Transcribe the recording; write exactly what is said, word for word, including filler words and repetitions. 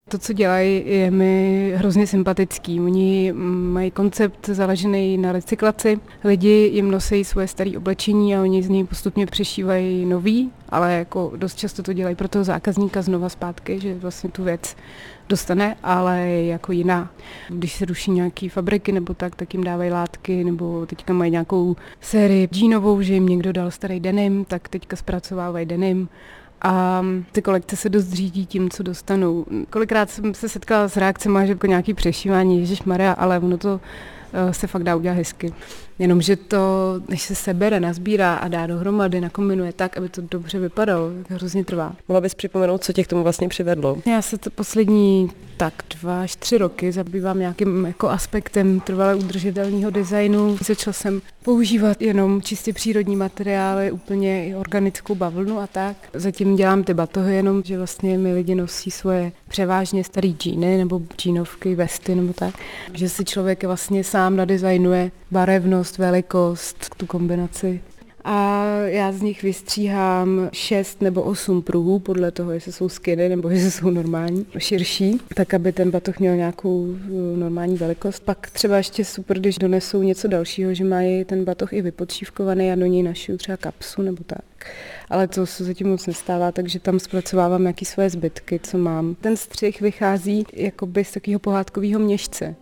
To, co dělají, je mi hrozně sympatický. Oni mají koncept založený na recyklaci. Lidi jim nosí svoje staré oblečení a oni z něj postupně přešívají nový, ale jako dost často to dělají pro toho zákazníka znova zpátky, že vlastně tu věc dostane, ale je jako jiná. Když se ruší nějaký fabriky nebo tak, tak jim dávají látky, nebo teďka mají nějakou sérii džínovou, že jim někdo dal starý denim, tak teďka zpracovávají denim. A ty kolekce se dost řídí tím, co dostanou. Kolikrát jsem se setkala s reakcemi, že jako nějaký přešívání, ježišmarja, ale ono to se fakt dá udělat hezky. Jenomže to, než se sebere, nazbírá a dá dohromady, nakombinuje tak, aby to dobře vypadalo, tak hrozně trvá. Mohla bys připomenout, co tě k tomu vlastně přivedlo? Já se to poslední tak dva až tři roky zabývám nějakým jako aspektem trvale udržitelného designu. Začala jsem používat jenom čistě přírodní materiály, úplně i organickou bavlnu a tak. Zatím dělám ty batohy jenom, že vlastně mi lidi nosí svoje převážně starý džíny nebo džínovky, vesty nebo tak. Že si člověk vlastně sám nadizajnuje barevnost, velikost, tu kombinaci. A já z nich vystříhám šest nebo osm pruhů, podle toho, jestli jsou skinny nebo jestli jsou normální, širší, tak aby ten batoh měl nějakou normální velikost. Pak třeba ještě super, když donesou něco dalšího, že mají ten batoh i vypodšívkovaný a do něj našiju třeba kapsu nebo tak. Ale to se zatím moc nestává, takže tam zpracovávám nějaké svoje zbytky, co mám. Ten střih vychází jakoby z takového pohádkového měšce.